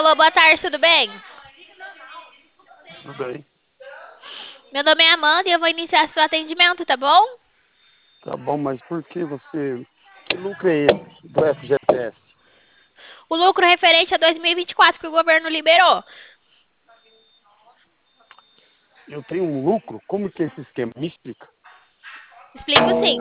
Alô, boa tarde, tudo bem? Tudo bem. Meu nome é Amanda e eu vou iniciar seu atendimento, tá bom? Tá bom, mas por que você... Que lucro é esse do FGTS? O lucro referente a 2024 que o governo liberou. Eu tenho um lucro? Como que é esse esquema? Me explica. Explico sim.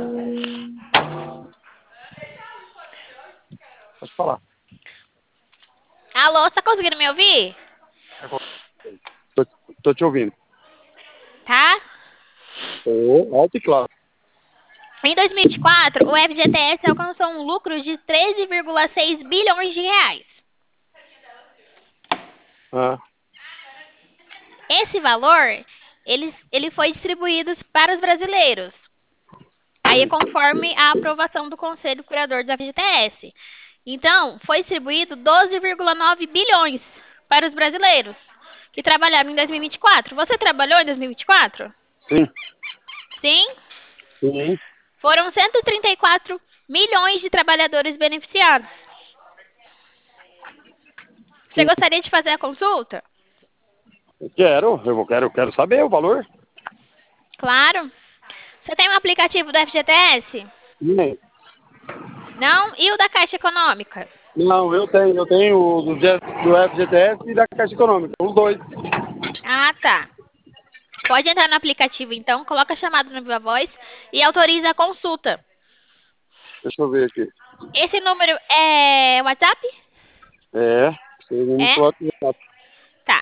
Pode falar. Alô, você tá conseguindo me ouvir? Tô, tô te ouvindo. Tá? Tô alto e claro. Em 2024, o FGTS alcançou um lucro de 13,6 bilhões de reais. Ah, Esse valor, ele foi distribuído para os brasileiros. Aí, conforme a aprovação do Conselho Curador do FGTS. Então, foi distribuído 12,9 bilhões para os brasileiros que trabalharam em 2024. Você trabalhou em 2024? sim. Sim? Sim. Foram 134 milhões de trabalhadores beneficiados. Você Sim. gostaria de fazer a consulta? Eu quero saber o valor. Claro. Você tem um aplicativo do FGTS? Nem. Não? E o da Caixa Econômica? Não, eu tenho o do FGTS e da Caixa Econômica, os dois. Ah, tá. Pode entrar no aplicativo, então, coloca a chamada no Viva Voz e autoriza a consulta. Deixa eu ver aqui. Esse número é WhatsApp? É, você me É? coloca. Tá.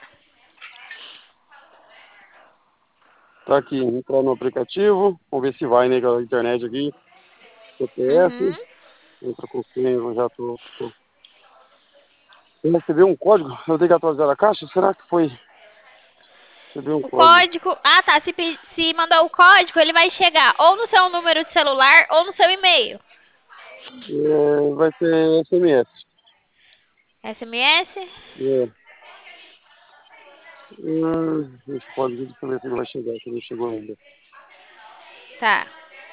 Tá aqui, entrar no aplicativo. Vamos ver se vai, né, com a internet aqui. Uhum. CPF. Entra com senha, eu já tô. Eu recebi um código, eu tenho que atualizar a caixa? Será que foi? Recebi um O código. código. Ah, tá. Se mandar o código, ele vai chegar ou no seu número de celular ou no seu e-mail. É, vai ser SMS. SMS? É. Esse código, deixa eu ver se ele vai chegar, se ele não chegou ainda. Tá.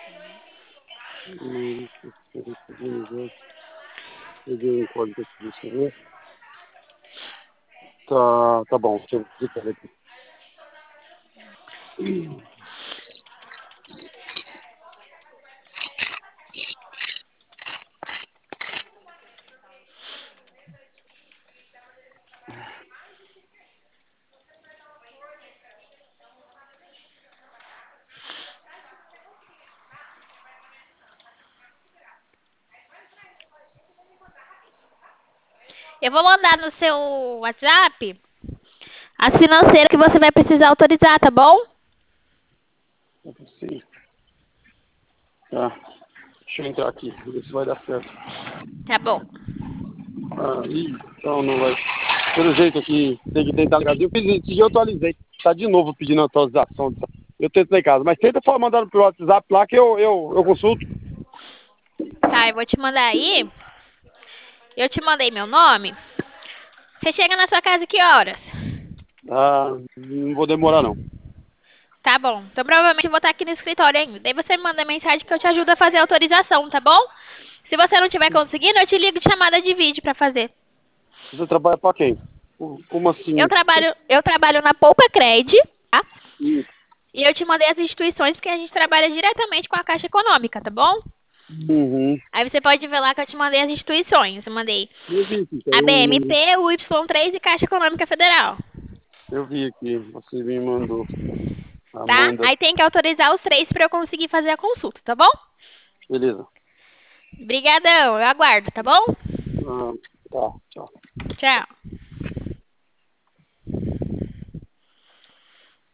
Peguei um código aqui, deixa eu ver. Tá bom, deixa eu digitar aqui. Eu vou mandar no seu WhatsApp as financeiras que você vai precisar autorizar, tá bom? Sim. Tá. Deixa eu entrar aqui, ver se vai dar certo. Tá bom. Então não vai. Pelo jeito aqui, tem que tentar ligar. Eu fiz esse dia, eu atualizei. Tá de novo pedindo atualização. Eu tento lá em casa. Mas tenta mandar pelo WhatsApp lá que eu consulto. Tá, eu vou te mandar aí. Eu te mandei meu nome. Você chega na sua casa que horas? Ah, não vou demorar não. Tá bom. Então provavelmente eu vou estar aqui no escritório ainda. Daí você me manda mensagem que eu te ajudo a fazer a autorização, tá bom? Se você não tiver conseguindo, eu te ligo de chamada de vídeo pra fazer. Você trabalha pra quem? Como assim? Eu trabalho na Poupa Cred, tá? Hum. E eu te mandei as instituições porque a gente trabalha diretamente com a Caixa Econômica, tá bom? Uhum. Aí você pode ver lá que eu te mandei as instituições. Eu mandei Eu vi aqui, a BMT, o Y3 e Caixa Econômica Federal, eu vi aqui, você me mandou. tá? Amanda. Aí tem que autorizar os três pra eu conseguir fazer a consulta, tá bom? Beleza. Obrigadão, eu aguardo, tá bom? Ah, tá, tchau. Tchau.